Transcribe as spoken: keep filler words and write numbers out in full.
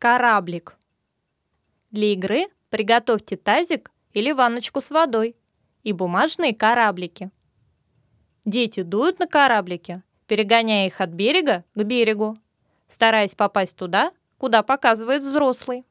Кораблик. Для игры приготовьте тазик или ванночку с водой и бумажные кораблики. Дети дуют на кораблики, перегоняя их от берега к берегу, стараясь попасть туда, куда показывает взрослый.